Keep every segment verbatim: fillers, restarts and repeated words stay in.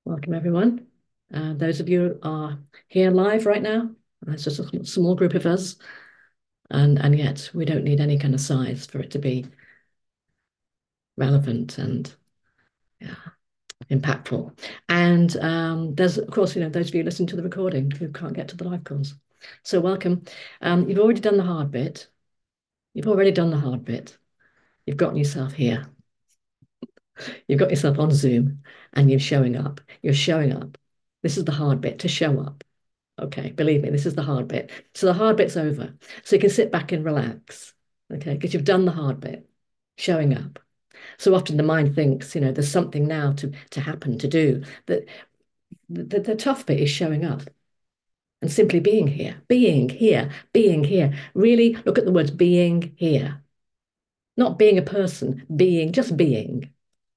Welcome, everyone. Uh, those of you who are here live right now, it's just a small group of us, and, and yet we don't need any kind of size for it to be relevant and yeah, impactful. And um, there's, of course, you know, those of you listening to the recording who can't get to the live calls. So welcome. Um, you've already done the hard bit. You've already done the hard bit. You've gotten yourself here. You've got yourself on Zoom and you're showing up. You're showing up. This is the hard bit, to show up. Okay, believe me, this is the hard bit. So the hard bit's over. So you can sit back and relax. Okay, because you've done the hard bit, showing up. So often the mind thinks, you know, there's something now to, to happen, to do. That the, the, the tough bit is showing up and simply being here, being here, being here. Really look at the words being here. Not being a person, being, just being,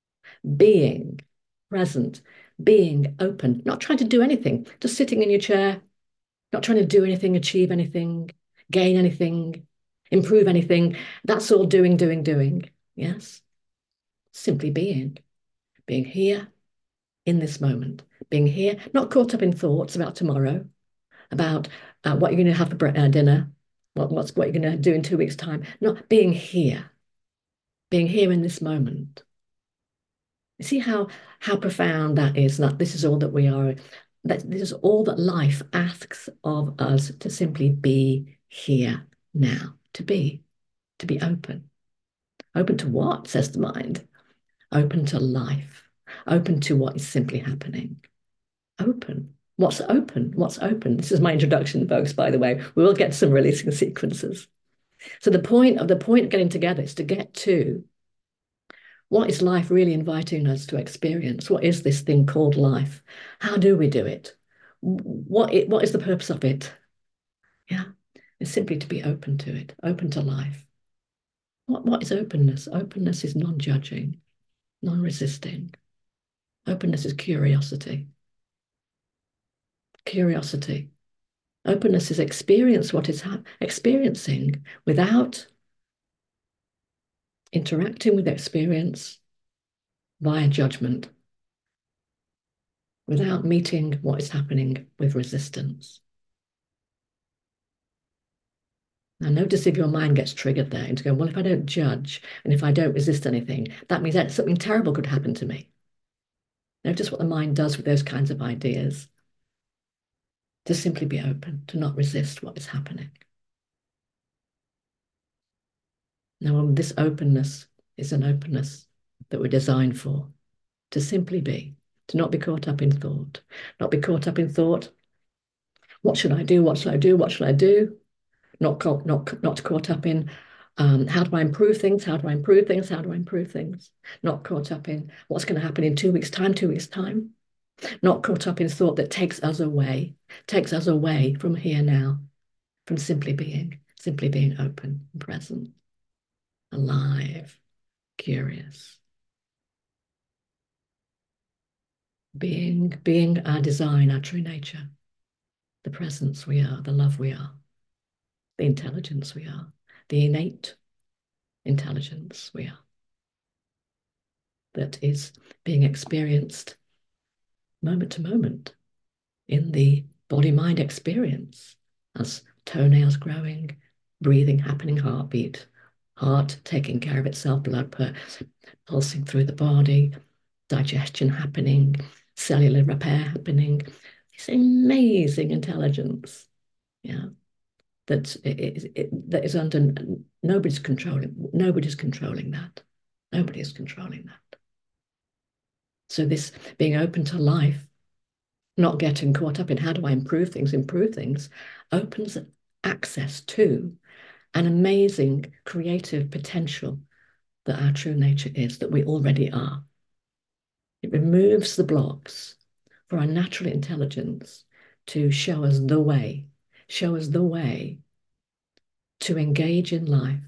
being present, being open, not trying to do anything, just sitting in your chair, not trying to do anything, achieve anything, gain anything, improve anything. That's all doing, doing, doing. Yes. Simply being, being here in this moment, being here, not caught up in thoughts about tomorrow, about uh, what you're going to have for uh, dinner, what, what's what you're going to do in two weeks' time. Not being here, being here in this moment. You see how how profound that is. That this is all that we are. That this is all that life asks of us, to simply be here now, to be, to be open. Open to what, says the mind? Open to life. Open to what is simply happening. Open. What's open? What's open? This is my introduction, folks, by the way. We will get some releasing sequences. So the point of the point of getting together is to get to what is life really inviting us to experience? What is this thing called life? How do we do it? What, it, what is the purpose of it? Yeah, it's simply to be open to it, open to life. What, what is openness? Openness is non-judging, non-resisting. Openness is curiosity. Curiosity. Openness is experience what is experiencing without interacting with experience via judgment, without meeting what is happening with resistance. Now, notice if your mind gets triggered there into going, well, if I don't judge and if I don't resist anything, that means that something terrible could happen to me. Notice what the mind does with those kinds of ideas. To simply be open, to not resist what is happening. Now, this openness is an openness that we're designed for, to simply be, to not be caught up in thought, not be caught up in thought. What should I do? What should I do? What should I do? Not caught, not, not caught up in um, how do I improve things? How do I improve things? How do I improve things? Not caught up in what's going to happen in two weeks' time, two weeks' time. Not caught up in thought that takes us away, takes us away from here now, from simply being, simply being open, present, alive, curious. Being, being our design, our true nature, the presence we are, the love we are, the intelligence we are, the innate intelligence we are, that is being experienced moment to moment in the body-mind experience as toenails growing, breathing happening, heartbeat, heart taking care of itself, blood pulsing through the body, digestion happening, cellular repair happening. It's amazing intelligence, yeah, that it, it, that is under nobody's controlling. Nobody's controlling that. Nobody is controlling that. So this being open to life, not getting caught up in how do I improve things, improve things, opens access to an amazing creative potential that our true nature is, that we already are. It removes the blocks for our natural intelligence to show us the way, show us the way to engage in life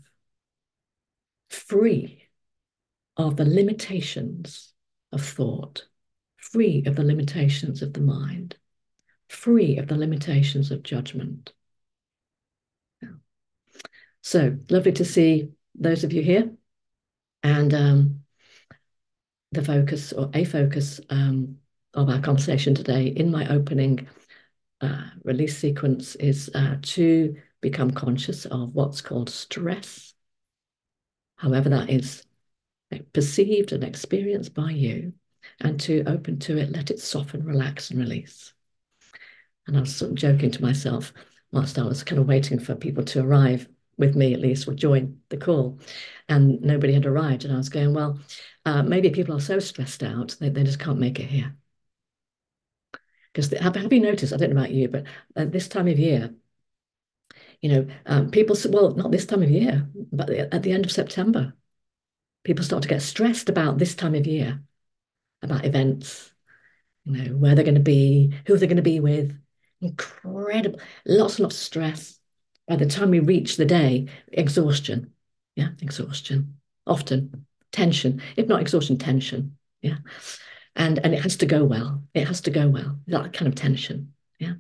free of the limitations of thought, free of the limitations of the mind, free of the limitations of judgment. So lovely to see those of you here. And um, the focus or a focus um, of our conversation today in my opening uh, release sequence is uh, to become conscious of what's called stress, however that is perceived and experienced by you, and to open to it, let it soften, relax, and release. And I was sort of joking to myself whilst I was kind of waiting for people to arrive with me, at least, or join the call, and nobody had arrived. And I was going, well, uh, maybe people are so stressed out they, they just can't make it here. Because have, have you noticed, I don't know about you, but at this time of year, you know, um, people, well, not this time of year, but at the end of September, people start to get stressed about this time of year, about events, you know, where they're going to be, who they're going to be with. Incredible, lots and lots of stress. By the time we reach the day, exhaustion. Yeah, exhaustion. Often tension, if not exhaustion, tension. Yeah. And and it has to go well. It has to go well. That kind of tension. Yeah.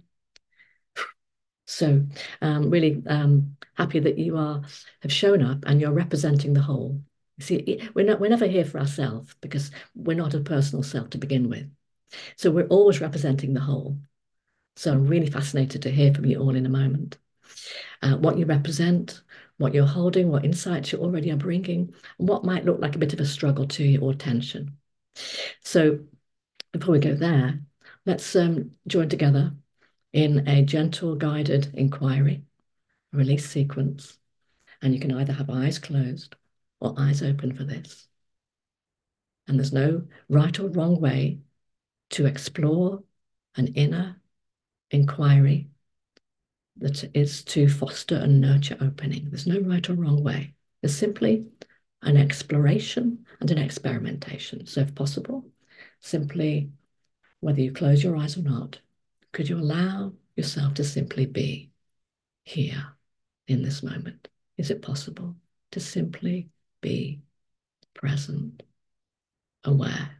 So um, really um, happy that you are have shown up and you're representing the whole. See, we're not we're never here for ourselves because we're not a personal self to begin with. So we're always representing the whole. So I'm really fascinated to hear from you all in a moment. Uh, what you represent, what you're holding, what insights you already are bringing, and what might look like a bit of a struggle to you or tension. So before we go there, let's um, join together in a gentle guided inquiry, release sequence. And you can either have eyes closed or eyes open for this. And there's no right or wrong way to explore an inner inquiry that is to foster and nurture opening. There's no right or wrong way. There's simply an exploration and an experimentation. So if possible, simply, whether you close your eyes or not, could you allow yourself to simply be here in this moment? Is it possible to simply be present, aware,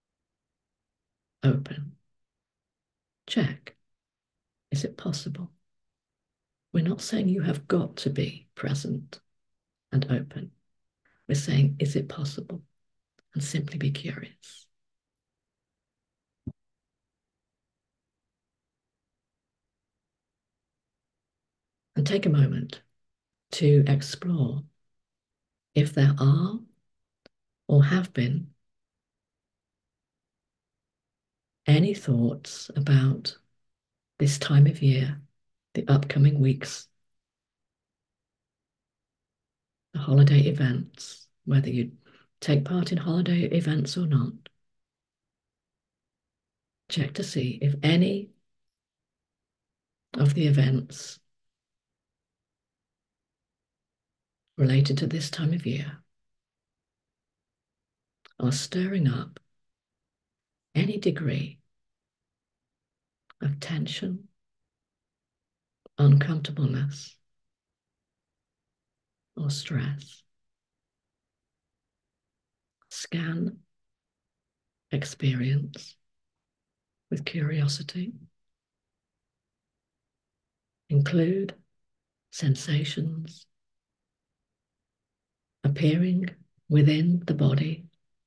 open? Check. Is it possible? We're not saying you have got to be present and open. We're saying, is it possible? And simply be curious. And take a moment to explore if there are or have been any thoughts about this time of year, the upcoming weeks, the holiday events, whether you take part in holiday events or not. Check to see if any of the events related to this time of year are stirring up any degree of tension, uncomfortableness, or stress. Scan experience with curiosity. Include sensations appearing within the body.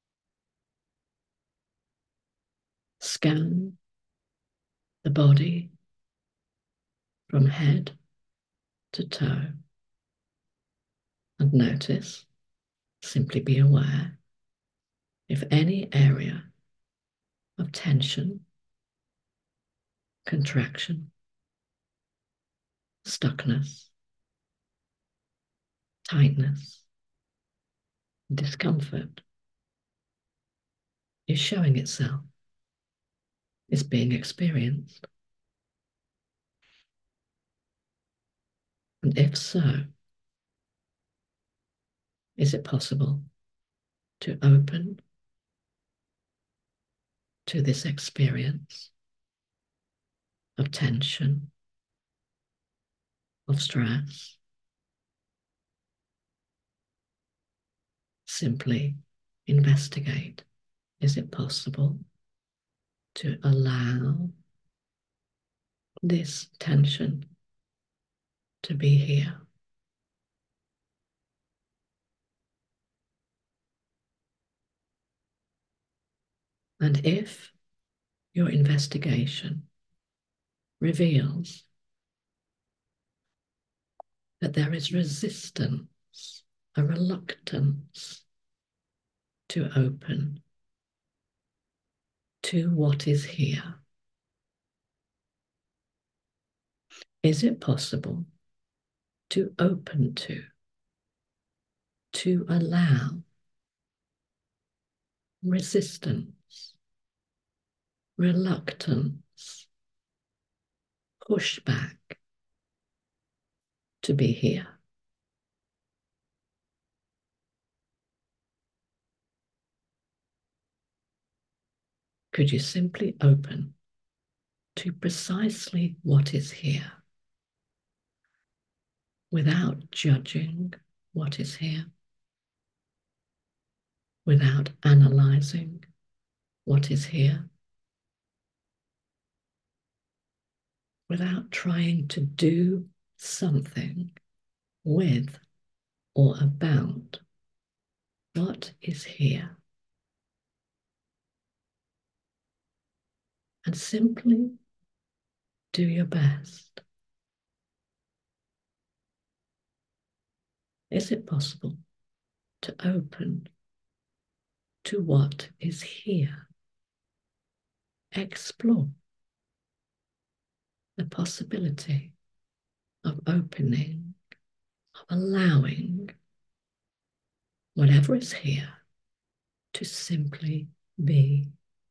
Scan the body from head to toe and notice, simply be aware if any area of tension, contraction, stuckness, tightness, discomfort is showing itself, is being experienced. And if so, is it possible to open to this experience of tension, of stress? Simply investigate. Is it possible to allow this tension to be here? And if your investigation reveals that there is resistance, a reluctance to open to what is here. Is it possible to open to, to allow resistance, reluctance, pushback to be here? Could you simply open to precisely what is here without judging what is here, without analyzing what is here, without trying to do something with or about what is here, and simply do your best? Is it possible to open to what is here? Explore the possibility of opening, of allowing whatever is here to simply be.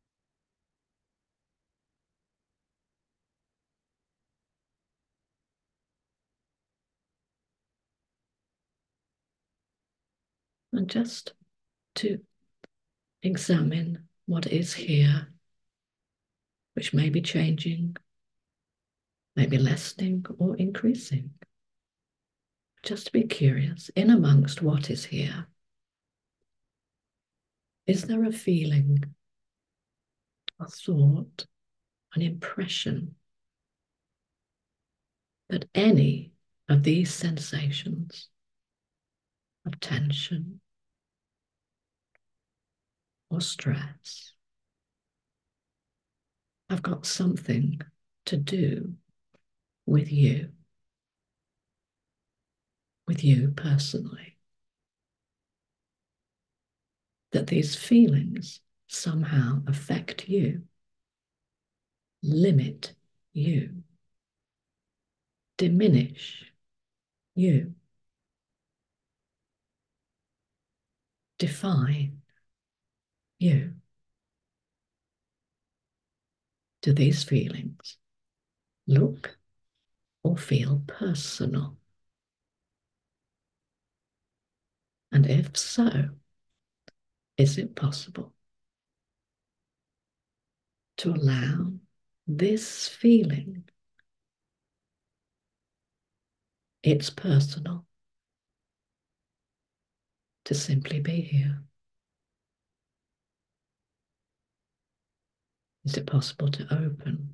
And just to examine what is here, which may be changing, maybe lessening or increasing. Just to be curious, in amongst what is here, is there a feeling, a thought, an impression that any of these sensations of tension or stress have got something to do with you, with you personally? That these feelings somehow affect you, limit you, diminish you, define you? Do these feelings look or feel personal? And if so, is it possible to allow this feeling, it's personal, to simply be here? Is it possible to open,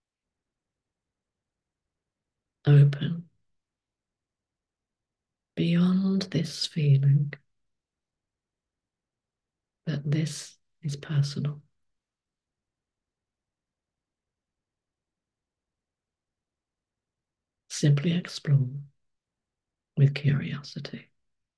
open beyond this feeling that this is personal? Simply explore with curiosity.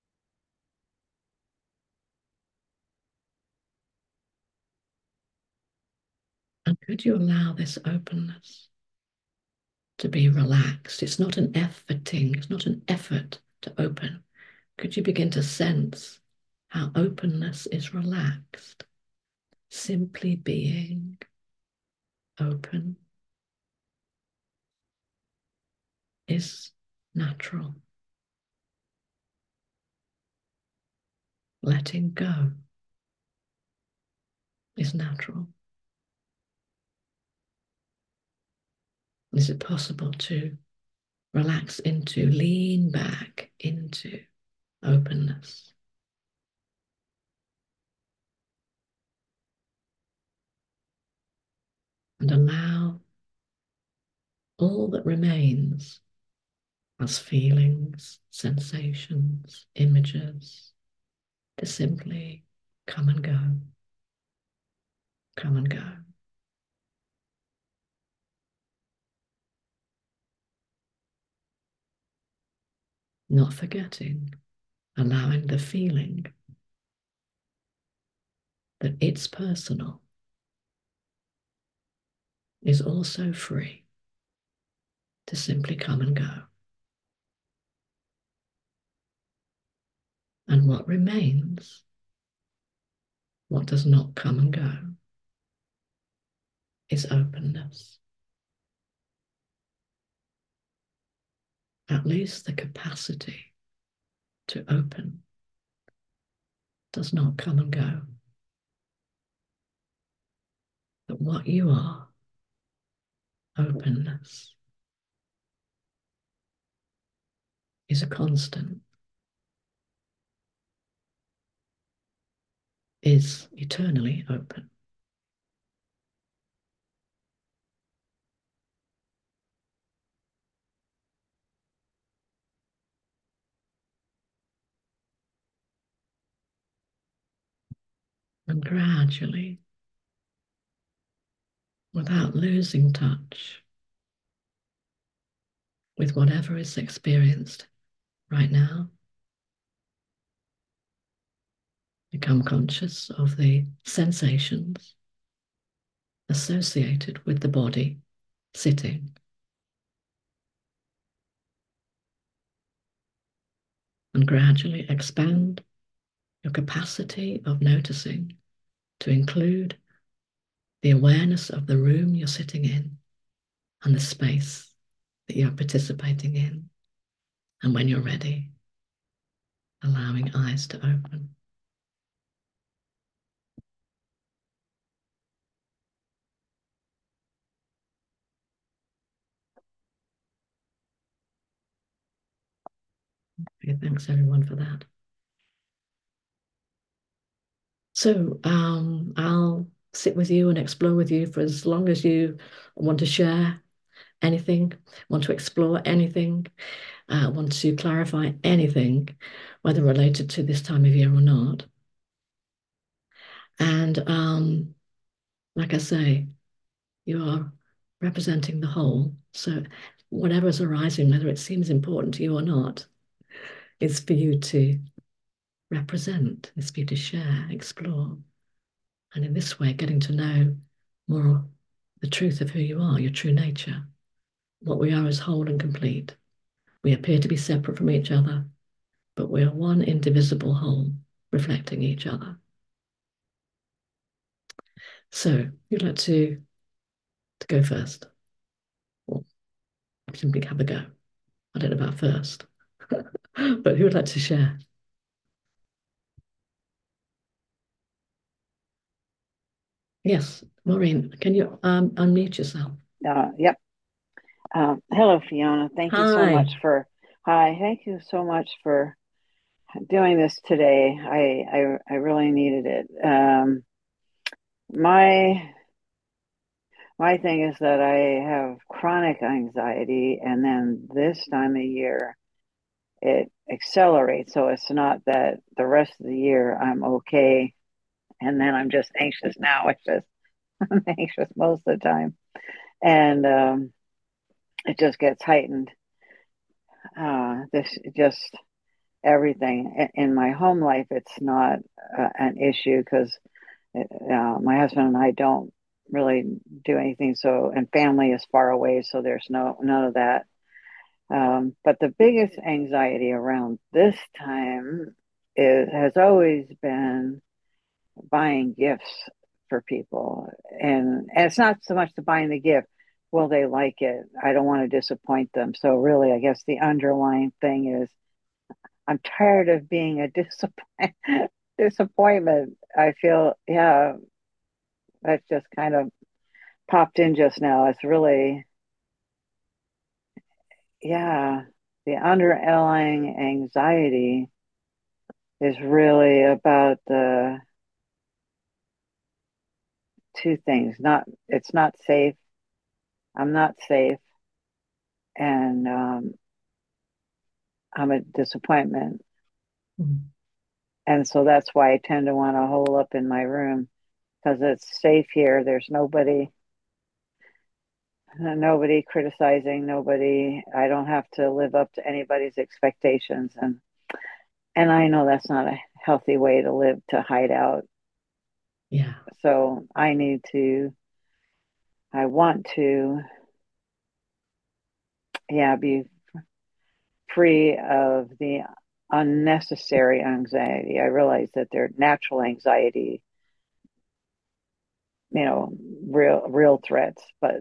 And could you allow this openness to be relaxed? It's not an efforting, it's not an effort to open. Could you begin to sense how openness is relaxed? Simply being open is natural. Letting go is natural. Is it possible to relax into, lean back into openness? And allow all that remains as feelings, sensations, images to simply come and go, come and go. not forgetting, allowing the feeling that it's personal is also free to simply come and go. And what remains, what does not come and go, is openness. At least the capacity to open does not come and go. But what you are, openness, is a constant, is eternally open. And gradually, without losing touch with whatever is experienced right now, become conscious of the sensations associated with the body sitting. And gradually expand your capacity of noticing to include the awareness of the room you're sitting in and the space that you're participating in. And when you're ready, allowing eyes to open. Okay, thanks everyone for that. So um, I'll sit with you and explore with you for as long as you want to share anything, want to explore anything, uh, want to clarify anything, whether related to this time of year or not. And um, like I say, you are representing the whole. So whatever is arising, whether it seems important to you or not, is for you to represent, is for you to share, explore. And in this way, getting to know more the truth of who you are, your true nature. What we are is whole and complete. We appear to be separate from each other, but we are one indivisible whole, reflecting each other. So you'd like to, to go first, or simply have a go. I don't know about first, but who would like to share? Yes, Maureen, can you um, unmute yourself? Uh, yep. Um, hello, Fiona. Thank you so Hi. much for, hi, thank you so much for doing this today. I I, I really needed it. Um, my my thing is that I have chronic anxiety, and then this time of year it accelerates. So it's not that the rest of the year I'm okay, and then I'm just anxious now. It's just I'm anxious most of the time, and um, it just gets heightened. Uh, this just everything in my home life. It's not uh, an issue because uh, my husband and I don't really do anything. So, and family is far away, so there's no none of that. Um, but the biggest anxiety around this time is has always been buying gifts for people, and, and it's not so much the buying the gift. Will they like it? I don't want to disappoint them. So really, I guess the underlying thing is I'm tired of being a disappoint disappointment. I feel, yeah, that's just kind of popped in just now. It's really, yeah, the underlying anxiety is really about the two things. Not, it's not safe. I'm not safe, and um, I'm a disappointment. Mm. And so that's why I tend to want to hole up in my room because it's safe here. There's nobody nobody criticizing, nobody, I don't have to live up to anybody's expectations. And and I know that's not a healthy way to live, to hide out. Yeah. So I need to, I want to, yeah, be free of the unnecessary anxiety. I realize that they're natural anxiety, you know, real real threats, but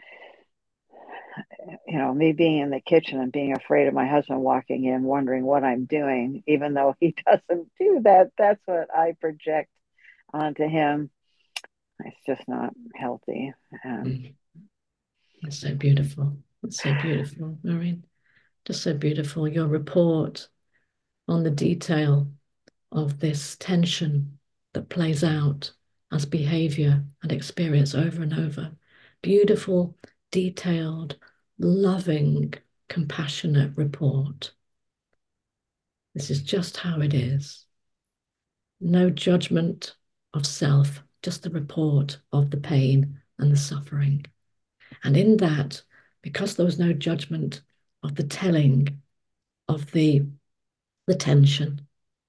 you know, me being in the kitchen and being afraid of my husband walking in, wondering what I'm doing, even though he doesn't do that, that's what I project onto him. It's just not healthy. Um, Mm. That's so beautiful. That's so beautiful, Maureen. Just so beautiful. Your report on the detail of this tension that plays out as behavior and experience over and over. Beautiful, detailed, loving, compassionate report. This is just how it is. No judgment of self, just the report of the pain and the suffering. And in that, because there was no judgment of the telling of the, the tension,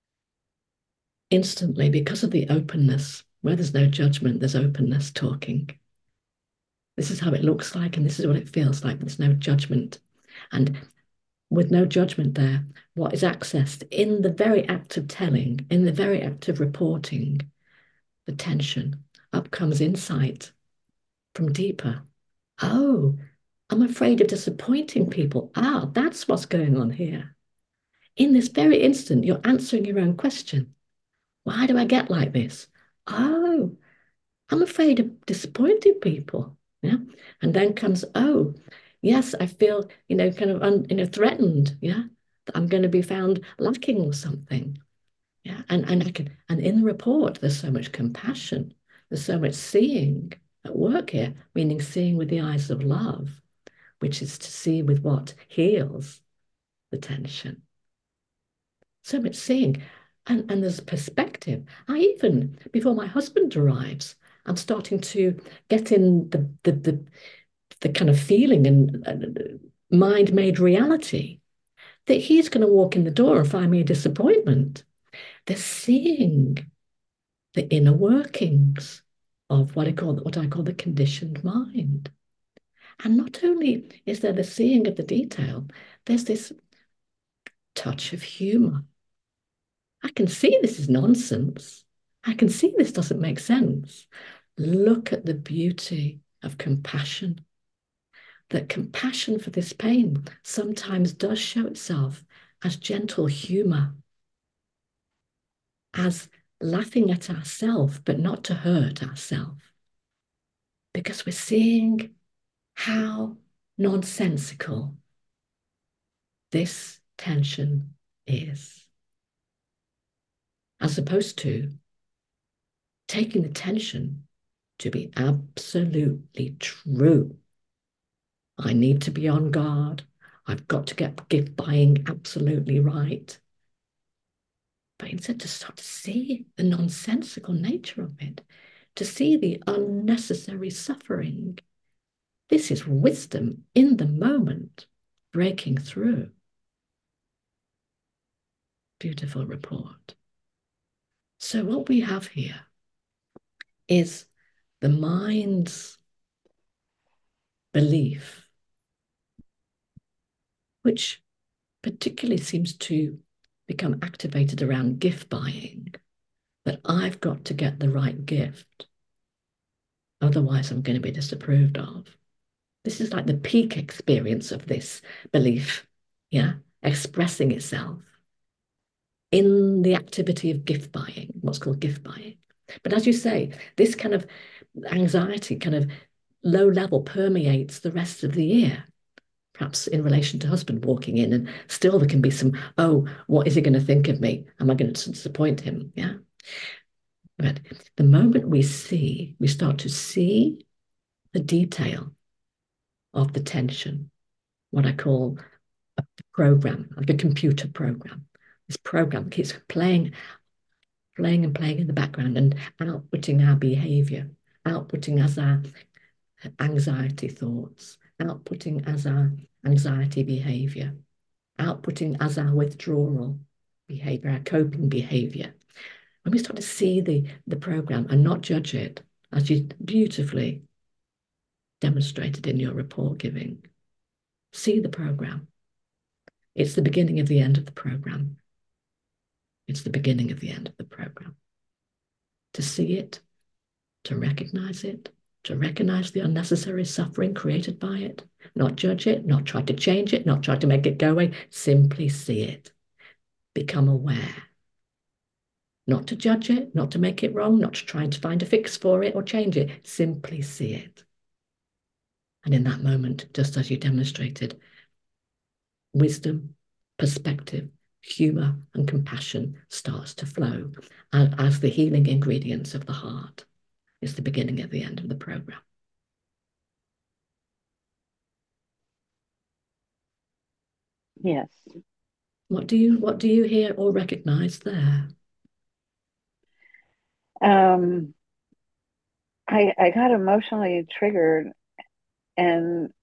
instantly, because of the openness, where there's no judgment, there's openness talking. This is how it looks like, and this is what it feels like. There's no judgment. And with no judgment there, what is accessed in the very act of telling, in the very act of reporting, the tension, up comes insight from deeper. Oh, I'm afraid of disappointing people. Ah, that's what's going on here. In this very instant, you're answering your own question. Why do I get like this? Oh, I'm afraid of disappointing people. Yeah. And then comes, oh, yes, I feel, you know, kind of, un, you know, threatened. Yeah. That I'm going to be found lacking or something. Yeah. And, and I can, and in the report, there's so much compassion. There's so much seeing at work here, meaning seeing with the eyes of love, which is to see with what heals the tension. So much seeing. And, and there's perspective. I even, before my husband arrives, I'm starting to get in the the the, the kind of feeling and uh, mind-made reality that he's going to walk in the door and find me a disappointment. They're seeing the inner workings of what I call what I call the conditioned mind. And not only is there the seeing of the detail, there's this touch of humor. I can see this is nonsense. I can see this doesn't make sense. Look at the beauty of compassion. That compassion for this pain sometimes does show itself as gentle humor, as laughing at ourselves, but not to hurt ourselves, because we're seeing how nonsensical this tension is, as opposed to taking the tension to be absolutely true. I need to be on guard. I've got to get gift buying absolutely right. But instead, to start to see the nonsensical nature of it, to see the unnecessary suffering. This is wisdom in the moment, breaking through. Beautiful report. So, what we have here is the mind's belief, which particularly seems to become activated around gift buying, that I've got to get the right gift. Otherwise, I'm going to be disapproved of. This is like the peak experience of this belief, yeah, expressing itself in the activity of gift buying, what's called gift buying. But as you say, this kind of anxiety, kind of low level, permeates the rest of the year. Perhaps in relation to husband walking in, and still there can be some, oh, what is he going to think of me? Am I going to disappoint him? Yeah. But the moment we see, we start to see the detail of the tension, what I call a program, like a computer program. This program keeps playing, playing and playing in the background and outputting our behavior, outputting as our anxiety thoughts, outputting as our anxiety behavior, outputting as our withdrawal behavior, our coping behavior. When we start to see the, the program and not judge it, as you beautifully demonstrated in your report giving, see the program. It's the beginning of the end of the program. It's the beginning of the end of the program. To see it, to recognize it, to recognize the unnecessary suffering created by it, not judge it, not try to change it, not try to make it go away, simply see it. Become aware. Not to judge it, not to make it wrong, not to try to find a fix for it or change it, simply see it. And in that moment, just as you demonstrated, wisdom, perspective, humor, and compassion starts to flow as the healing ingredients of the heart. It's the beginning of the end of the program. Yes. What do you what do you hear or recognize there? Um, I I got emotionally triggered, and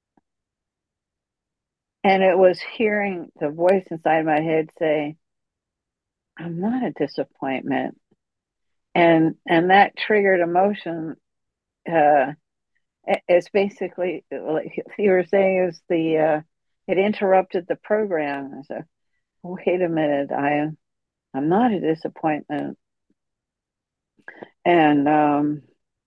and it was hearing the voice inside my head say, "I'm not a disappointment," and and that triggered emotion. Uh, it's basically like you were saying is the uh, it interrupted the program. I said, "Wait a minute, I am I'm not a disappointment," and um,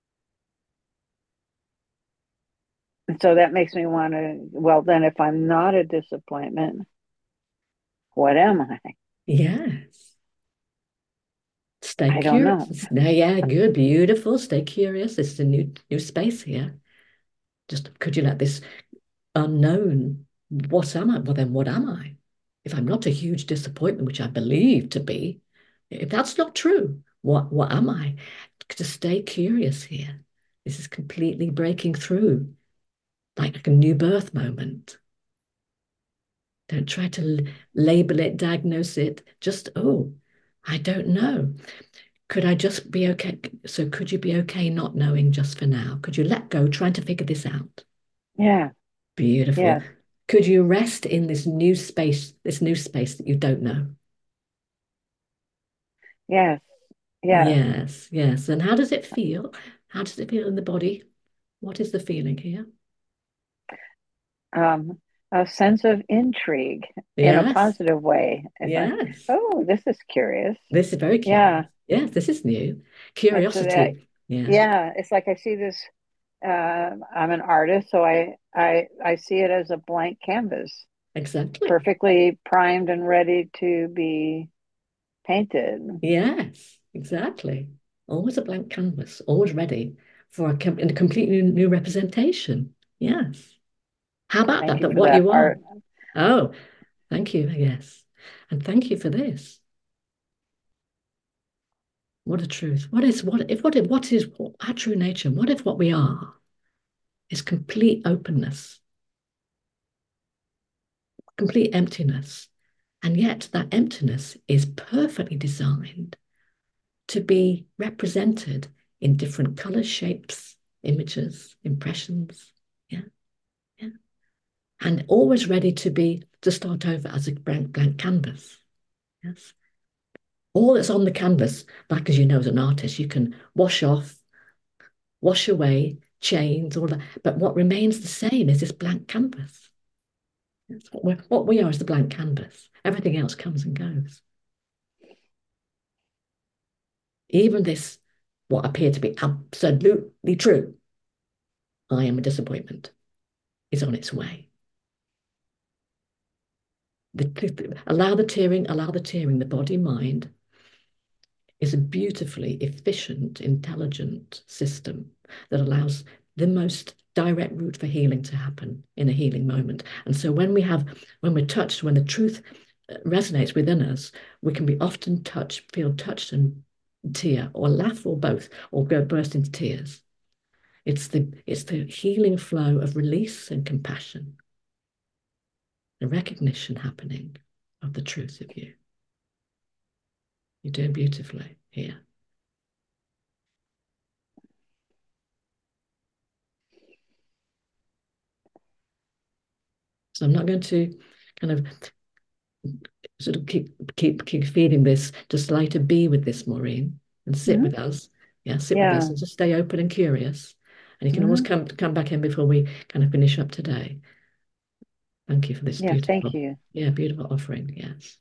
so that makes me want to. Well, then, if I'm not a disappointment, what am I? Yes. Stay I don't know. curious. No, yeah, good, beautiful. Stay curious. This is a new new space here. Just could you let this unknown, what am I? Well, then what am I? If I'm not a huge disappointment, which I believe to be, if that's not true, what what am I? To stay curious here. This is completely breaking through, like a new birth moment. Don't try to label it, diagnose it. Just, oh, I don't know. Could I just be okay? So could you be okay not knowing just for now? Could you let go, trying to figure this out? Yeah. Beautiful. Yes. Could you rest in this new space, this new space that you don't know? Yes. Yes. Yes, yes. And how does it feel? How does it feel in the body? What is the feeling here? Um, a sense of intrigue in a Yes, positive way. It's like, yes. oh, this is curious. This is very Yeah. curious. Yes, this is new. It's a, Curiosity. Yeah, yeah. It's like I see this. Uh, I'm an artist, so I I I see it as a blank canvas, exactly. perfectly primed and ready to be painted. Yes, exactly. Always a blank canvas, always ready for a, com a completely new representation. Yes. How about Thank that? you That for what that you are. art. Oh, thank you. Yes. And thank you for this. What a truth. What is what if what if what is our true nature? What if what we are is complete openness, complete emptiness? And yet that emptiness is perfectly designed to be represented in different colors, shapes, images, impressions. Yeah, yeah. And always ready to be to start over as a blank, blank canvas. Yes. All that's on the canvas, like as you know, as an artist, you can wash off, wash away, change, all that. But what remains the same is this blank canvas. That's what, we're, what we are is the blank canvas. Everything else comes and goes. Even this, what appear to be absolutely true, I am a disappointment, is on its way. The, the, allow the tearing, allow the tearing, the body mind is a beautifully efficient, intelligent system that allows the most direct route for healing to happen in a healing moment. And so when we have, when we're touched, when the truth uh, resonates within us, we can be often touched, feel touched and tear, or laugh, or both, or go burst into tears. It's the it's the healing flow of release and compassion, the recognition happening of the truth of you. You're doing beautifully here. So I'm not going to kind of sort of keep keep keep feeding this. Just allow you to be with this, Maureen, and sit Hmm. with us. Yeah, sit with us Yeah. and just stay open and curious. And you can always Hmm. come come back in before we kind of finish up today. Thank you for this Yeah. Thank beautiful, you. yeah, beautiful offering. Yes.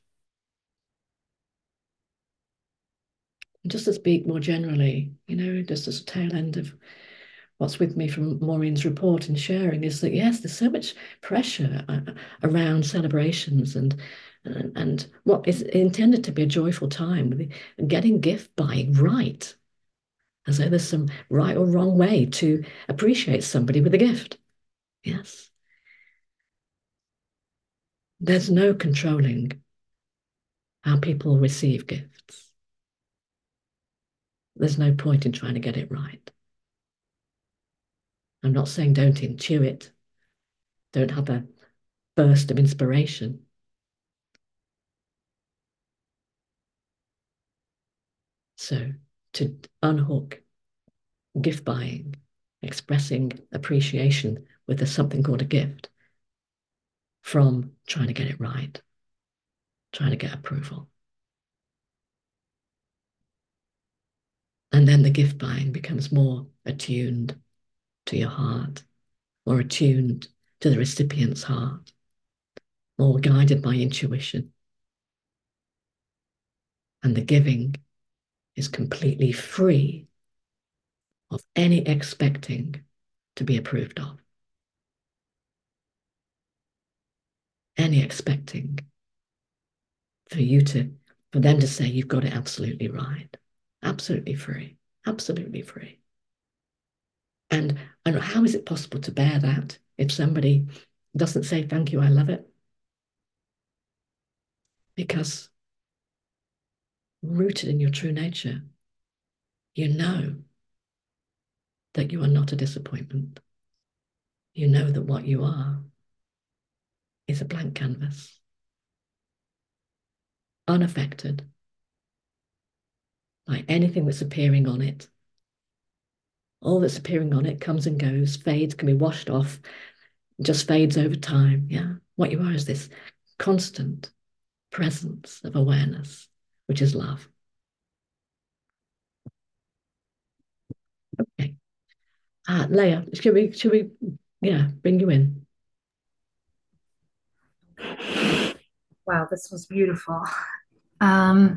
And just to speak more generally, you know, just as a tail end of what's with me from Maureen's report and sharing is that yes, there's so much pressure uh, around celebrations and and, and what is intended to be a joyful time, the, getting gift buying right, as though there's some right or wrong way to appreciate somebody with a gift. Yes, there's no controlling how people receive gifts. There's no point in trying to get it right. I'm not saying don't intuit, don't have a burst of inspiration. So to unhook gift buying, expressing appreciation with a, something called a gift from trying to get it right, trying to get approval. And then the gift buying becomes more attuned to your heart, more attuned to the recipient's heart, more guided by intuition. And the giving is completely free of any expecting to be approved of, any expecting for you to, for them to say you've got it absolutely right. Absolutely free. Absolutely free. And, and how is it possible to bear that if somebody doesn't say thank you, I love it? Because rooted in your true nature, you know that you are not a disappointment. You know that what you are is a blank canvas, unaffected by anything that's appearing on it. All that's appearing on it comes and goes, fades, can be washed off, just fades over time. Yeah. What you are is this constant presence of awareness, which is love. Okay. Uh, Leah, should we, should we, yeah, bring you in? Wow, this was beautiful. Um,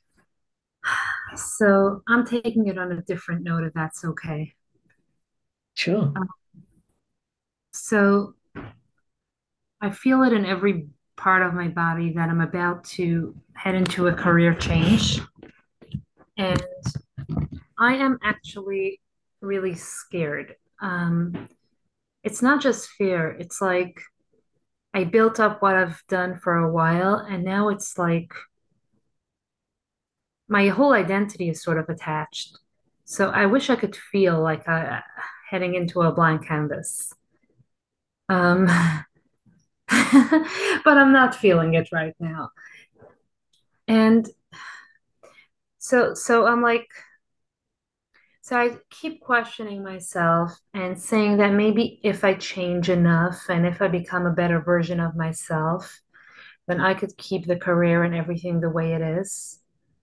so I'm taking it on a different note, if that's okay. Sure. Um, so I feel it in every part of my body that I'm about to head into a career change. And I am actually really scared. Um, it's not just fear, it's like I built up what I've done for a while, and now it's like my whole identity is sort of attached. So I wish I could feel like I heading into a blank canvas. Um, but I'm not feeling it right now. And so so I'm like so I keep questioning myself and saying that maybe if I change enough and if I become a better version of myself, then I could keep the career and everything the way it is.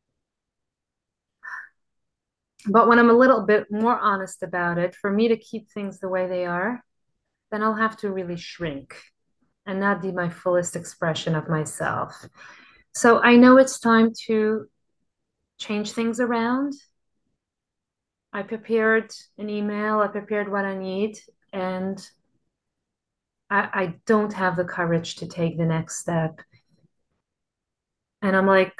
But when I'm a little bit more honest about it, for me to keep things the way they are, then I'll have to really shrink and not be my fullest expression of myself. So I know it's time to change things around. I prepared an email, I prepared what I need, and I, I don't have the courage to take the next step. And I'm like,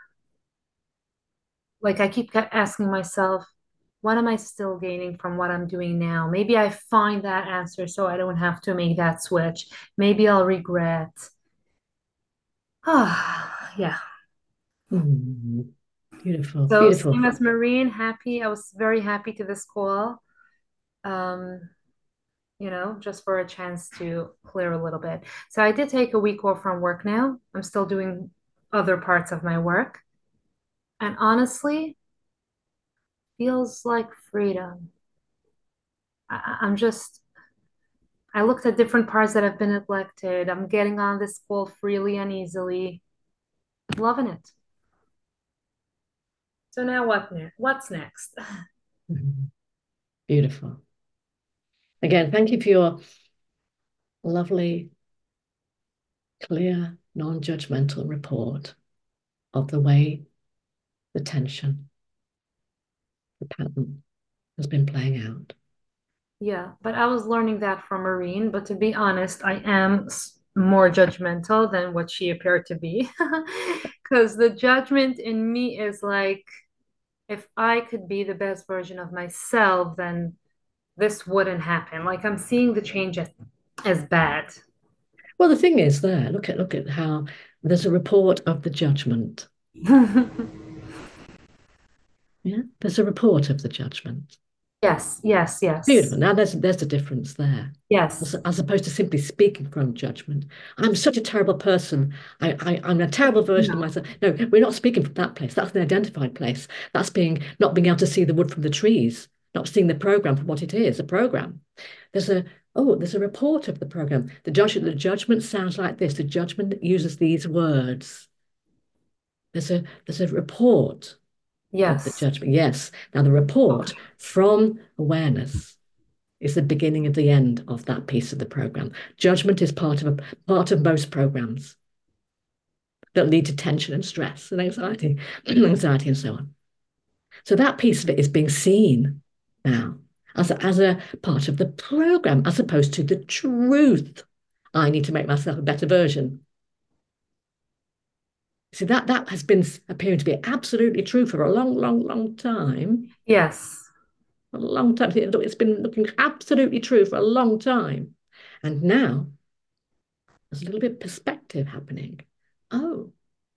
like I keep asking myself, what am I still gaining from what I'm doing now? Maybe I find that answer so I don't have to make that switch. Maybe I'll regret. Ah, yeah. Mm, beautiful, So beautiful. same as Marine, happy. I was very happy to this call. Um, you know, just for a chance to clear a little bit. So I did take a week off from work now. I'm still doing other parts of my work. And honestly, feels like freedom. I, I'm just, I looked at different parts that have been neglected. I'm getting on this school freely and easily. Loving it. So now what ne what's next? Beautiful. Again, thank you for your lovely, clear, non-judgmental report of the way the tension, the pattern has been playing out. Yeah, but I was learning that from Maureen, but to be honest, I am more judgmental than what she appeared to be. Because the judgment in me is like, if I could be the best version of myself, then this wouldn't happen. Like I'm seeing the change as, as bad. Well, the thing is there, look at look at how there's a report of the judgment. Yeah, there's a report of the judgment. Yes, yes, yes, Beautiful. Now there's there's a difference there. As, yes. as opposed to simply speaking from judgment. I'm such a terrible person. I, I, I'm a terrible version of No. myself. No, we're not speaking from that place. That's an identified place. That's being not being able to see the wood from the trees, not seeing the program for what it is, a program. There's a oh, there's a report of the program. The judgment, the judgment sounds like this. The judgment uses these words. There's a there's a report of the Yes. judgment. Yes. Now the report Okay. from awareness is the beginning of the end of that piece of the program. Judgment is part of a part of most programs that lead to tension and stress and anxiety, anxiety and so on. So that piece of it is being seen now as a, as a part of the program, as opposed to the truth. I need to make myself a better version. See, that that has been appearing to be absolutely true for a long, long, long time. Yes. A long time. It's been looking absolutely true for a long time. And now there's a little bit of perspective happening. Oh,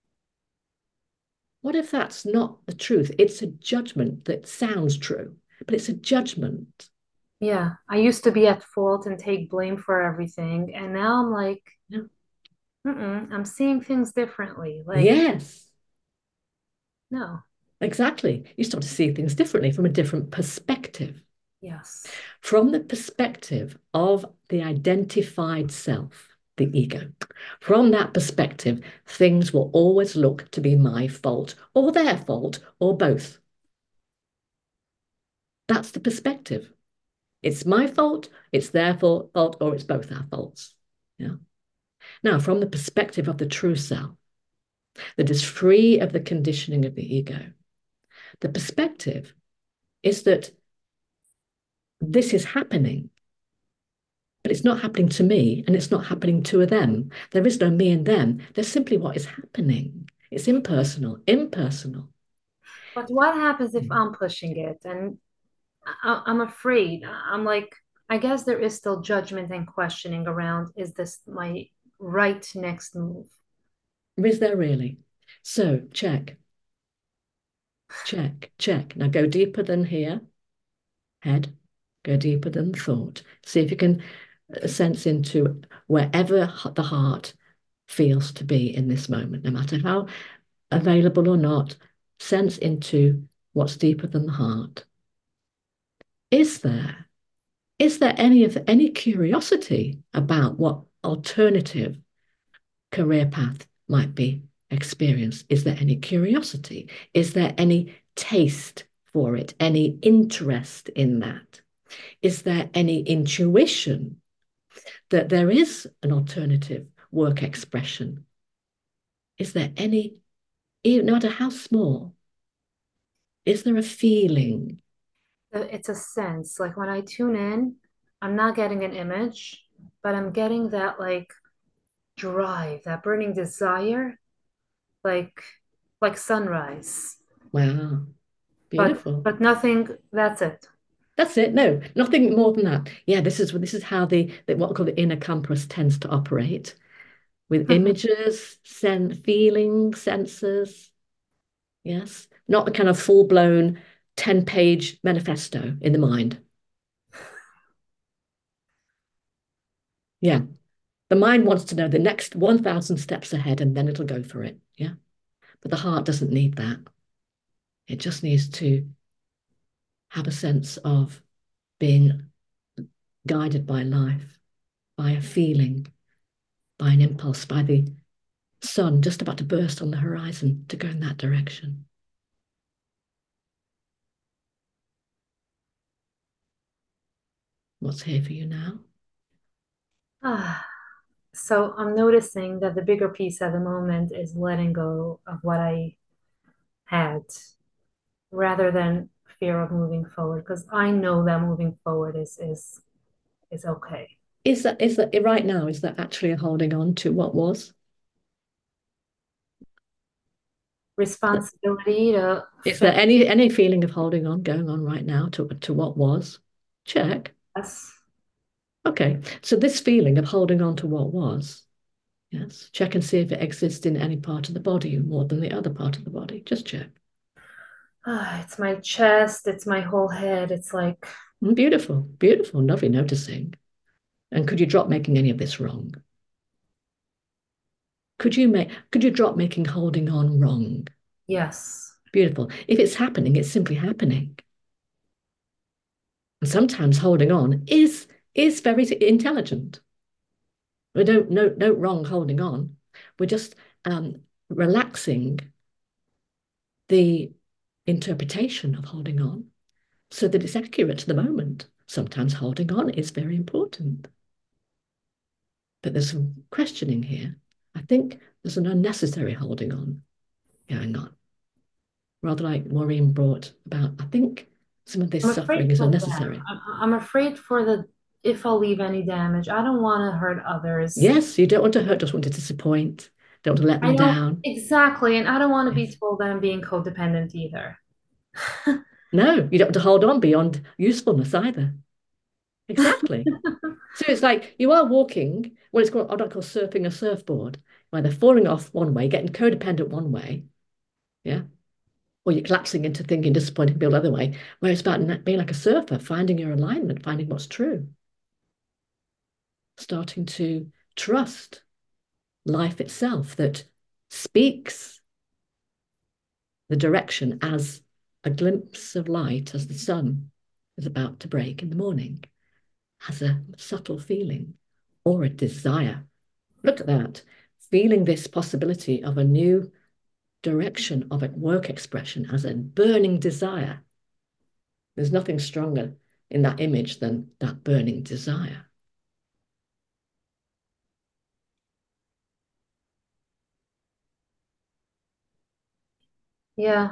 what if that's not the truth? It's a judgment that sounds true, but it's a judgment. Yeah. I used to be at fault and take blame for everything, and now I'm like, Yeah. mm-mm, I'm seeing things differently. Like, Yes, no. exactly. You start to see things differently from a different perspective. Yes. From the perspective of the identified self, the ego. From that perspective, things will always look to be my fault or their fault or both. That's the perspective. It's my fault, it's their fault, or it's both our faults. Yeah. Now, from the perspective of the true self, that is free of the conditioning of the ego, the perspective is that this is happening, but it's not happening to me and it's not happening to them. There is no me and them. There's simply what is happening. It's impersonal, impersonal. But what happens if I'm pushing it and I, I'm afraid? I'm like, I guess there is still judgment and questioning around, is this my right next move? Is there really? So check, check, check. Now go deeper than here, head, go deeper than thought. See if you can uh, sense into wherever the heart feels to be in this moment, no matter how available or not, sense into what's deeper than the heart. Is there, is there any of any curiosity about what alternative career path might be experienced? Is there any curiosity? Is there any taste for it? Any interest in that? Is there any intuition that there is an alternative work expression? Is there any, no matter how small, is there a feeling? It's a sense. Like when I tune in, I'm not getting an image, but I'm getting that like drive, that burning desire, like like sunrise. Wow, But beautiful. but nothing, that's it. That's it. No, nothing more than that. Yeah, this is this is how the, the what we call the inner compass tends to operate with images, sen feeling, sensors. Yes, not the kind of full-blown ten-page manifesto in the mind. Yeah, the mind wants to know the next one thousand steps ahead and then it'll go for it. Yeah, but the heart doesn't need that. It just needs to have a sense of being guided by life by a feeling, by an impulse, by the sun just about to burst on the horizon to go in that direction. What's here for you now? Ah, so I'm noticing that the bigger piece at the moment is letting go of what I had rather than fear of moving forward because I know that moving forward is is is okay. Is that is that right now? Is that actually holding on to what was? Responsibility to Is there finish any any feeling of holding on going on right now to to what was? Check. us. Okay. So this feeling of holding on to what was, yes, check and see if it exists in any part of the body more than the other part of the body. Just check. Ah, it's my chest, it's my whole head. It's like, Mm, beautiful, beautiful, lovely noticing. And could you drop making any of this wrong? Could you make could you drop making holding on wrong? yes. Beautiful. If it's happening, it's simply happening. And sometimes holding on is is very intelligent. We don't no no wrong holding on. We're just um, relaxing the interpretation of holding on so that it's accurate to the moment. Sometimes holding on is very important. But there's some questioning here. I think there's an unnecessary holding on going on. Rather like Maureen brought about, I think some of I'm this suffering afraid is for them. unnecessary. I'm, I'm afraid for the if I'll leave any damage. I don't want to hurt others. Yes, you don't want to hurt, just want to disappoint, don't want to let I them don't down. exactly, and I don't want to be Yes. told that I'm being codependent either. No, you don't want to hold on beyond usefulness either. Exactly. So it's like you are walking, well, it's called, I don't call surfing a surfboard, where they're falling off one way, getting codependent one way, yeah, or you're collapsing into thinking, disappointing people the other way, where it's about being like a surfer, finding your alignment, finding what's true, starting to trust life itself that speaks the direction as a glimpse of light as the sun is about to break in the morning, has a subtle feeling or a desire. Look at that. Feeling this possibility of a new direction of a work expression as a burning desire. There's nothing stronger in that image than that burning desire. Yeah,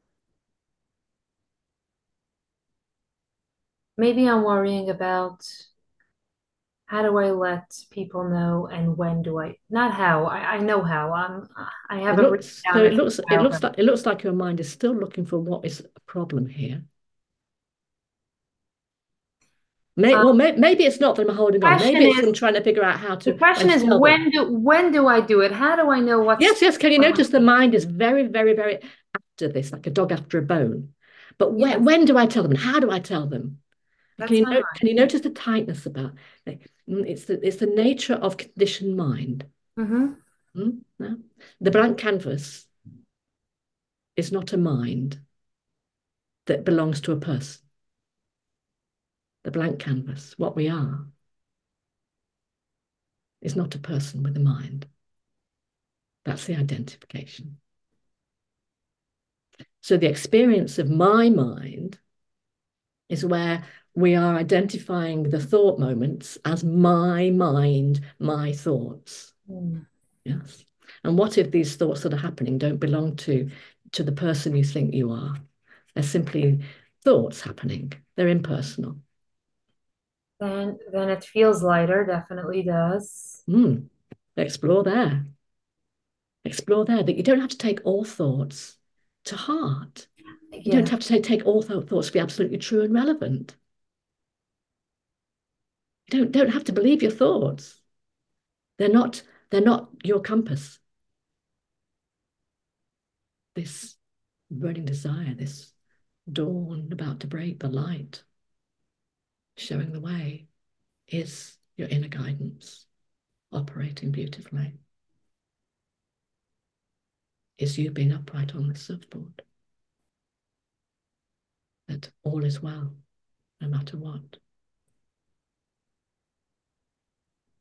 maybe I'm worrying about how do I let people know and when do I, not how, I, I know how. I'm, I have It it written looks so down it in looks it how, looks but like it looks like your mind is still looking for what is a problem here. May, um, well, may, maybe it's not them holding on. Maybe question it's is, them trying to figure out how the to when question to is tell them. when do, when do I do it? How do I know what's Yes, yes. Can you wrong with notice the me? mind is very, very, very after this, like a dog after a bone. But when Yes, when do I tell them? How do I tell them? Can that's you my note, can mind. you notice the tightness about it? Mm, It's the it's the nature of conditioned mind. Mm-hmm. Mm, no? The blank canvas is not a mind that belongs to a person. The blank canvas, what we are, is not a person with a mind. That's the identification. So the experience of my mind is where we are identifying the thought moments as my mind, my thoughts. Mm. Yes. And what if these thoughts that are happening don't belong to, to the person you think you are? They're simply thoughts happening. They're impersonal. Then, then it feels lighter, definitely does. Mm. Explore there. Explore there that you don't have to take all thoughts to heart. You don't Yeah. have to take, take all th thoughts to be absolutely true and relevant. You don't, don't have to believe your thoughts. They're not, they're not your compass. This burning desire, this dawn about to break, the light showing the way is your inner guidance operating beautifully. Is you being upright on the surfboard. That all is well, no matter what.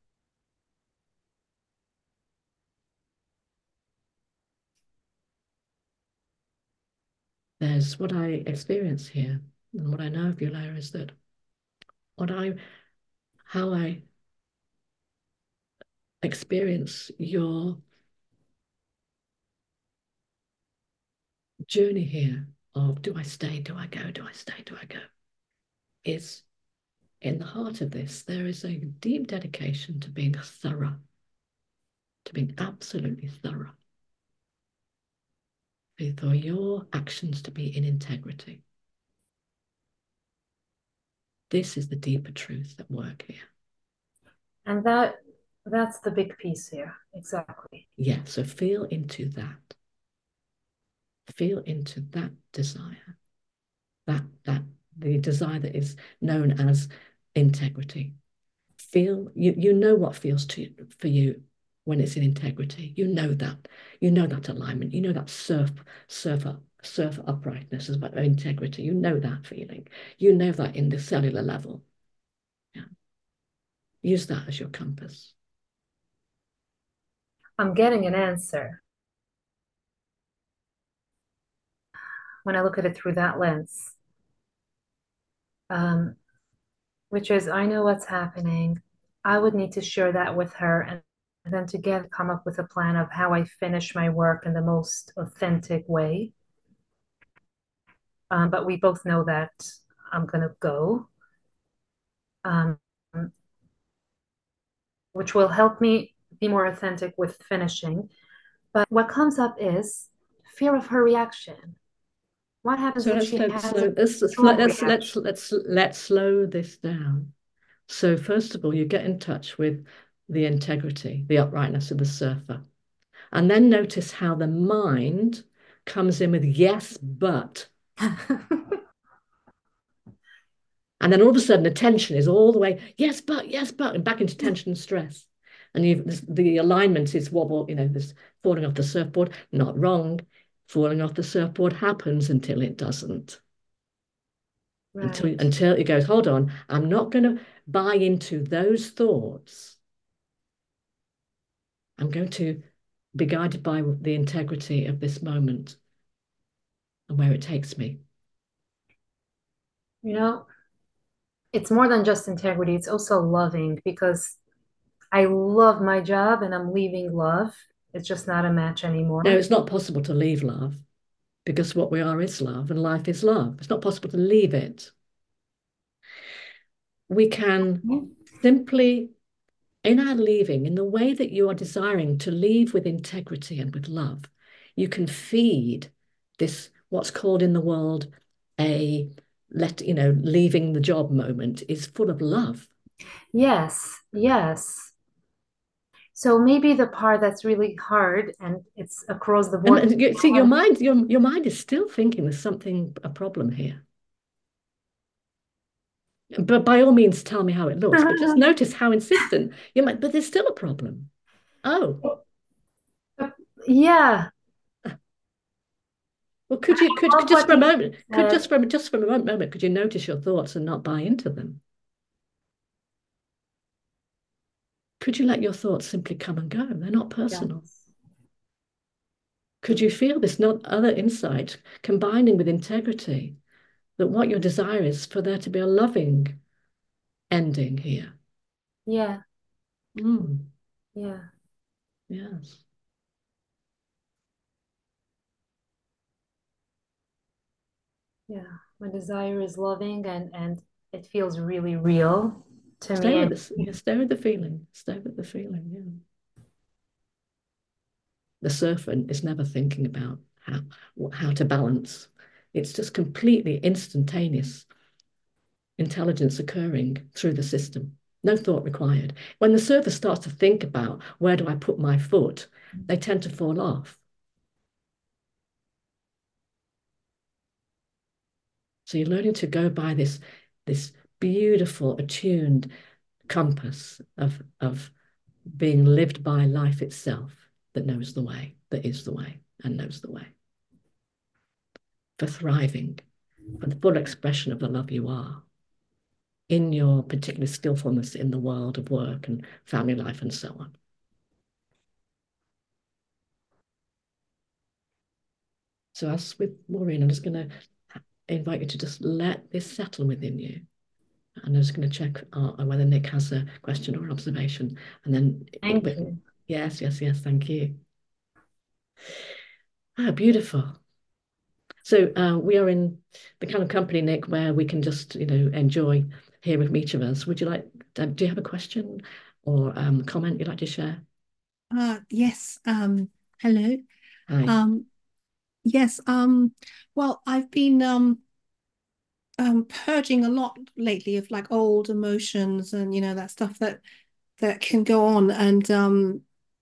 there's what I experience here and what I know of you, Layla, is that what I, how I experience your journey here of do I stay, do I go, do I stay, do I go, is in the heart of this, there is a deep dedication to being thorough, to being absolutely thorough, for your actions to be in integrity. This is the deeper truth at work here. And that that's the big piece here. Exactly. Yeah, so feel into that. Feel into that desire. That that the desire that is known as integrity. Feel you you know what feels to for you when it's in integrity. You know that. You know that alignment. You know that surf surfer surf uprightness is about integrity. You know that feeling. You know that in the cellular level. Yeah. Use that as your compass. I'm getting an answer when I look at it through that lens. Um, which is I know what's happening. I would need to share that with her and then together come up with a plan of how I finish my work in the most authentic way. Um, but we both know that I'm gonna go, um, which will help me be more authentic with finishing. But what comes up is fear of her reaction. What happens So if let's she let's has slow a let's let's strong let's let's reaction? let's let's slow this down. So first of all, you get in touch with the integrity, the uprightness of the surfer. And then notice how the mind comes in with yes, but. And then all of a sudden, the tension is all the way, yes, but, yes, but, and back into tension and stress. And you've, the alignment is wobble, you know, this falling off the surfboard, not wrong. Falling off the surfboard happens until it doesn't. Until, Right. until it goes, hold on, I'm not going to buy into those thoughts. I'm going to be guided by the integrity of this moment and where it takes me. You know, it's more than just integrity, it's also loving because I love my job and I'm leaving love. It's just not a match No, anymore. it's not possible to leave love because what we are is love and life is love. It's not possible to leave it. We can Mhm. simply, in our leaving, in the way that you are desiring to leave with integrity and with love, you can feed this, what's called in the world a let, you know, leaving the job moment is full of love. Yes, yes. So maybe the part that's really hard and it's across the And, board. and you see, your mind, your, your mind is still thinking there's something, a problem here. But by all means, tell me how it looks. But just notice how insistent you might. But there's still a problem. Oh, Yeah, well, could you could, could love just what for a you moment, could said. just for just for a moment, could you notice your thoughts and not buy into them? Could you let your thoughts simply come and go? They're not personal. Yes. Could you feel this not other insight combining with integrity that what your desire is for there to be a loving ending here? Yeah, Mm, yeah, yes. yeah. My desire is loving and and it feels really real to Stay me. with And this. Yeah, stay with the feeling. Stay with the feeling. Yeah. The surfer is never thinking about how how to balance. It's just completely instantaneous intelligence occurring through the system. No thought required. When the surfer starts to think about where do I put my foot, they tend to fall off. So you're learning to go by this, this beautiful, attuned compass of, of being lived by life itself that knows the way, that is the way, and knows the way. For thriving, for the full expression of the love you are in your particular skillfulness in the world of work and family life and so on. So as with Maureen, I'm just going to invite you to just let this settle within you. And I'm just going to check uh, whether Nick has a question or observation. And then, Thank it, you. yes, yes, yes, thank you. Ah, beautiful. So uh, we are in the kind of company, Nick, where we can just, you know, enjoy hearing from each of us. Would you like, uh, do you have a question or um, comment you'd like to share? Uh, yes. Um, hello. Hi. Um, yes. Um, well, I've been um, um, purging a lot lately of like old emotions and you know that stuff that that can go on and um,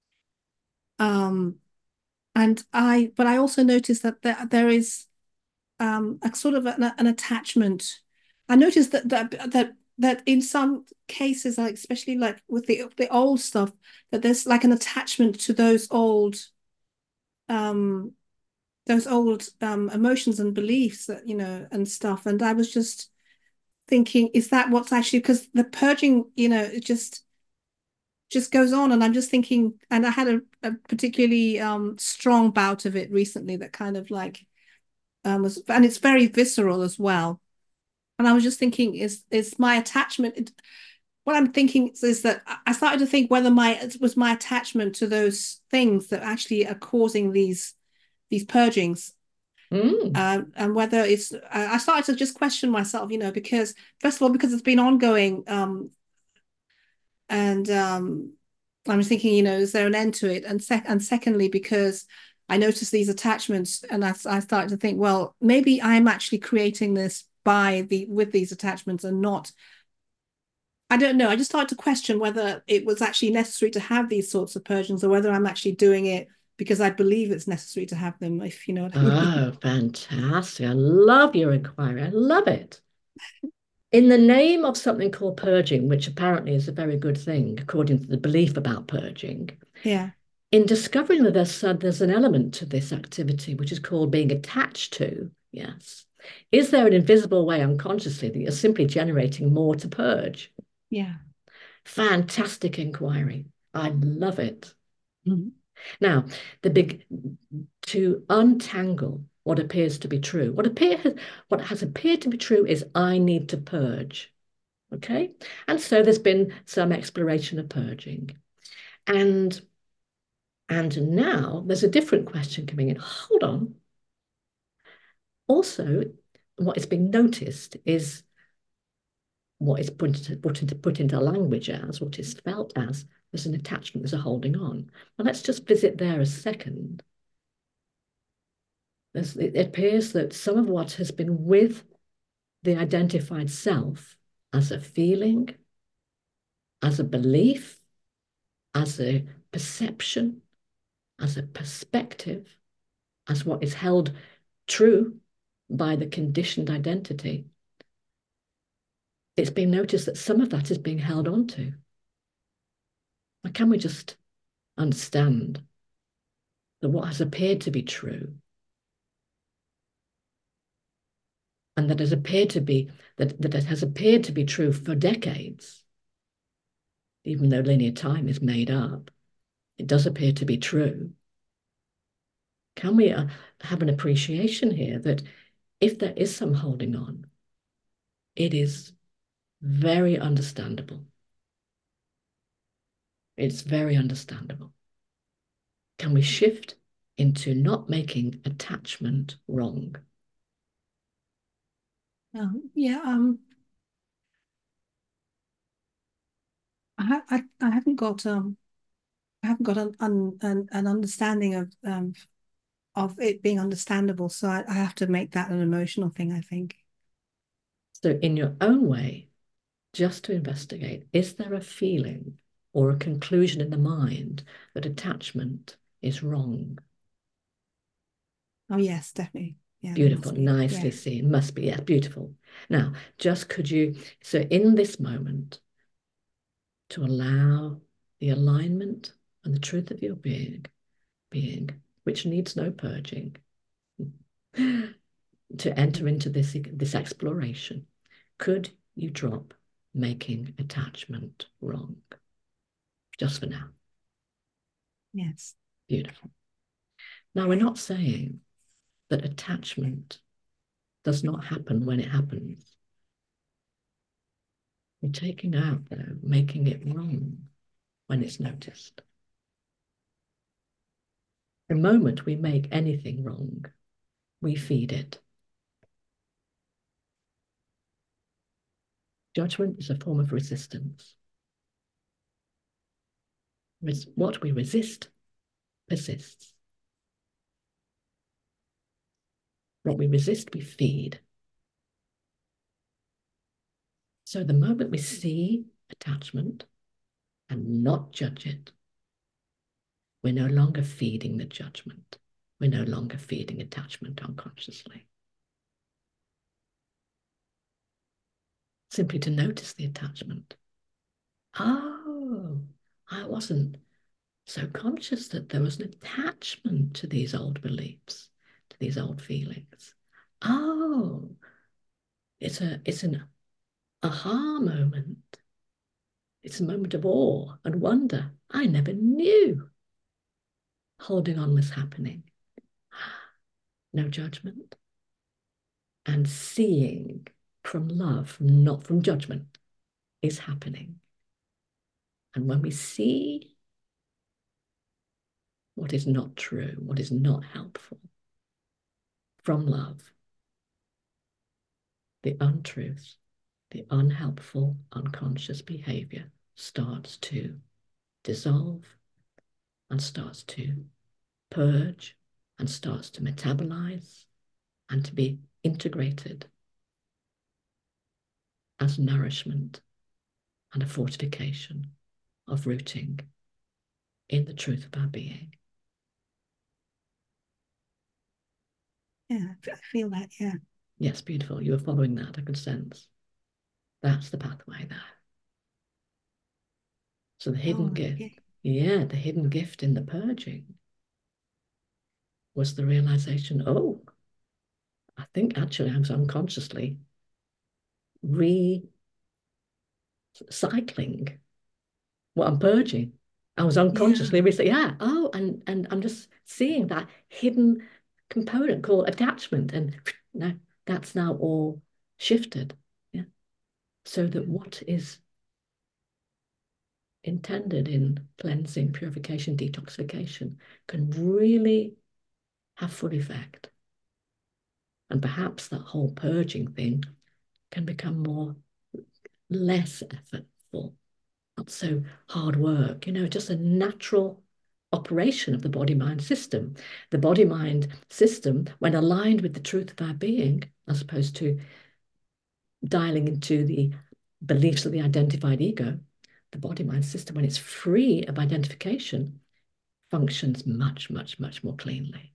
um, and I but I also noticed that there there is um, a sort of an, an attachment. I noticed that that that that in some cases, like especially like with the the old stuff, that there's like an attachment to those old um those old um emotions and beliefs that you know and stuff. And I was just thinking, is that what's actually, because the purging, you know, it just just goes on, and I'm just thinking, and I had a, a particularly um strong bout of it recently that kind of like um was, and it's very visceral as well. And I was just thinking, is is my attachment it, what I'm thinking is that I started to think whether my it was my attachment to those things that actually are causing these these purgings. Mm. Um, and whether it's, I started to just question myself, you know, because first of all, because it's been ongoing, um, and um, I was thinking, you know, is there an end to it? And sec and secondly, because I noticed these attachments, and I, I started to think, well, maybe I'm actually creating this by the with these attachments and not. I don't know. I just started to question whether it was actually necessary to have these sorts of purgings, or whether I'm actually doing it because I believe it's necessary to have them, if you know what I mean. Oh, fantastic. I love your inquiry. I love it. In the name of something called purging, which apparently is a very good thing, according to the belief about purging, Yeah. in discovering that there's, uh, there's an element to this activity, which is called being attached to, yes. Is there an invisible way unconsciously that you're simply generating more to purge? Yeah. Fantastic inquiry. I love it. Mm-hmm. Now, the big to untangle what appears to be true. What appear what has appeared to be true is I need to purge. Okay. And so there's been some exploration of purging. And and now there's a different question coming in. Hold on. Also, what is being noticed is what is put into, put into, put into language as, what is felt as, there's an attachment, there's a holding on. Now let's just visit there a second. There's, it appears that some of what has been with the identified self as a feeling, as a belief, as a perception, as a perspective, as what is held true by the conditioned identity, it's been noticed that some of that is being held on to. Now, can we just understand that what has appeared to be true and that has appeared to be that, that it has appeared to be true for decades, even though linear time is made up, it does appear to be true. Can we uh, have an appreciation here that if there is some holding on, it is very understandable. It's very understandable. Can we shift into not making attachment wrong? Um, yeah. Um, I, I, I haven't got um, I haven't got an an, an, an understanding of um of it being understandable. So I, I have to make that an emotional thing, I think. So in your own way, just to investigate, is there a feeling or a conclusion in the mind that attachment is wrong? Oh yes, definitely. Yeah, there Beautiful, must be. nicely Yeah. seen. Must be, yeah, beautiful. Now, just could you, so in this moment, to allow the alignment and the truth of your being, being, which needs no purging, to enter into this, this exploration, could you drop making attachment wrong? Just for now. Yes. Beautiful. Now, we're not saying that attachment does not happen when it happens. We're taking out, though, making it wrong when it's noticed. The moment we make anything wrong, we feed it. Judgment is a form of resistance. What we resist persists. What we resist, we feed. So the moment we see attachment and not judge it, we're no longer feeding the judgment. We're no longer feeding attachment unconsciously. Simply to notice the attachment. Oh, I wasn't so conscious that there was an attachment to these old beliefs, to these old feelings. Oh, it's a it's an aha moment. It's a moment of awe and wonder. I never knew holding on was happening. No judgment. And seeing from love, not from judgment, is happening. And when we see what is not true, what is not helpful, from love, the untruth, the unhelpful, unconscious behavior starts to dissolve and starts to purge and starts to metabolize and to be integrated as nourishment and a fortification of rooting in the truth of our being. Yeah, I feel that, yeah. Yes, beautiful. You were following that, I could sense. That's the pathway there. So the hidden Oh, gift, okay. yeah, the hidden gift in the purging was the realization, oh, I think actually I was unconsciously recycling what I'm purging. I was unconsciously, Yeah. yeah, oh, and, and I'm just seeing that hidden component called attachment. And no, that's now all shifted. Yeah. So that what is intended in cleansing, purification, detoxification can really have full effect. And perhaps that whole purging thing can become more, less effortful, not so hard work, you know, just a natural operation of the body-mind system. The body-mind system, when aligned with the truth of our being, as opposed to dialing into the beliefs of the identified ego, the body-mind system, when it's free of identification, functions much, much, much more cleanly.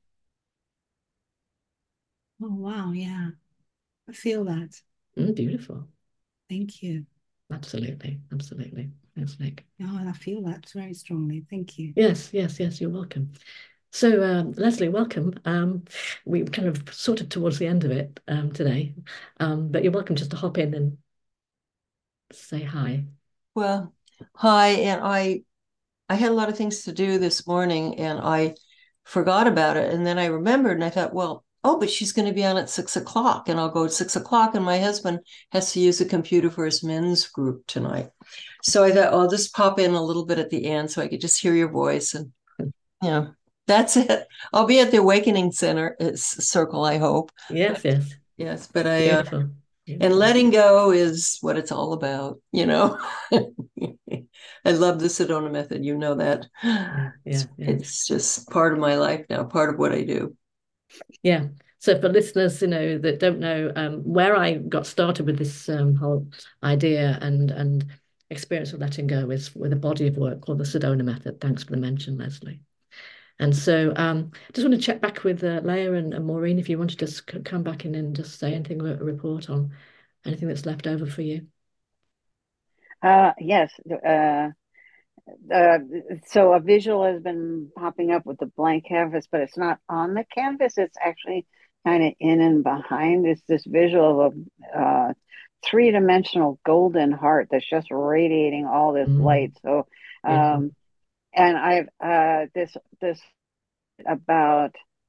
Oh, wow, yeah. I feel that. Mm, beautiful. Thank you. Absolutely, absolutely. Thanks, Nick. Oh, I feel that very strongly. Thank you. Yes, yes, yes, you're welcome. So, um, Leslie, welcome. Um, we kind of sorted towards the end of it um, today, um, but you're welcome just to hop in and say hi. Well, hi, and I I had a lot of things to do this morning, and I forgot about it, and then I remembered, and I thought, well, oh, but she's going to be on at six o'clock, and I'll go at six o'clock, and my husband has to use a computer for his men's group tonight, so I thought, oh, I'll just pop in a little bit at the end so I could just hear your voice, and you know, that's it. I'll be at the Awakening Center circle, I hope. Yes, yes. Yes, but I uh, Beautiful. and Beautiful. letting go is what it's all about, you know. I love the Sedona method, you know that. Yeah, yeah, yeah. It's just part of my life now, part of what I do. Yeah. So for listeners, you know, that don't know um, where I got started with this um, whole idea and and experience of letting go is with a body of work called the Sedona method. Thanks for the mention, Leslie. And so um, just want to check back with uh, Leah and, and Maureen if you want to just c- come back in and just say anything, a report on anything that's left over for you. Uh, yes. Uh, uh, so a visual has been popping up with the blank canvas, but it's not on the canvas. It's actually kind of in and behind. It's this visual of a uh, three-dimensional golden heart that's just radiating all this Mm, light. So, beautiful. um, and I've uh, this this about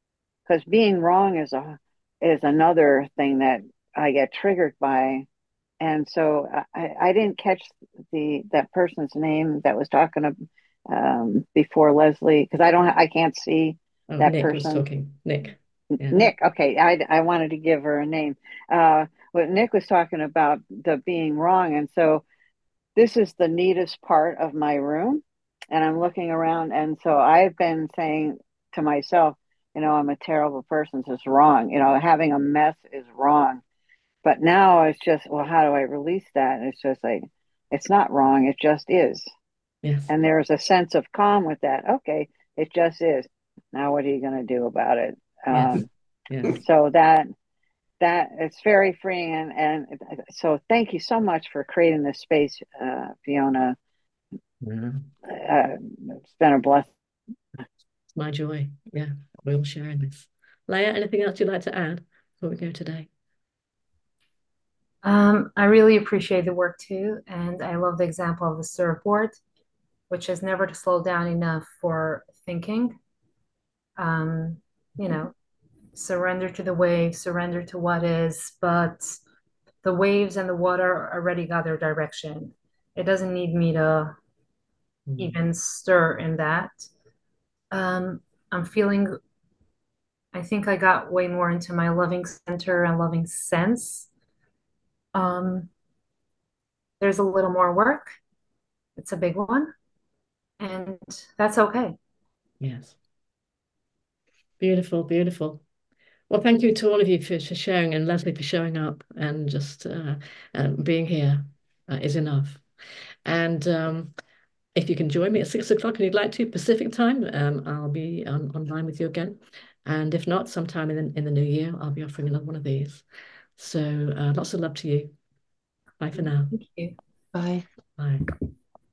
because being wrong is a is another thing that I get triggered by. And so I, I didn't catch the that person's name that was talking to, um, before Leslie, because I don't I can't see Oh, that Nick was person. talking. Nick. Yeah. Nick, okay, I I wanted to give her a name. Uh, what Nick was talking about, the being wrong, and so this is the neatest part of my room, and I'm looking around, and so I've been saying to myself, you know, I'm a terrible person. This is wrong. You know, having a mess is wrong. But now it's just, well, how do I release that? And it's just like, it's not wrong. It just is. Yes. And there's a sense of calm with that. Okay, it just is. Now, what are you going to do about it? Yes. Um, Yes. so that that it's very freeing, and, and so thank you so much for creating this space, uh, Fiona. Yeah. Uh, it's been a blessing. It's my joy. Yeah. We're all sharing this. Leah, anything else you'd like to add before we go today? Um, I really appreciate the work too, and I love the example of the surfboard, which is never to slow down enough for thinking. Um, you know, surrender to the waves, surrender to what is, but the waves and the water already got their direction. It doesn't need me to Mm. even stir in that. Um, I'm feeling, I think I got way more into my loving center and loving sense. Um, there's a little more work. It's a big one, and that's okay. Yes. Beautiful, beautiful. Well, thank you to all of you for, for sharing, and Leslie for showing up, and just uh, uh, being here uh, is enough. And um, if you can join me at six o'clock and you'd like to, Pacific time, um, I'll be on, online with you again. And if not, sometime in the, in the new year, I'll be offering another one of these. So uh, lots of love to you. Bye for now. Thank you. Bye. Bye.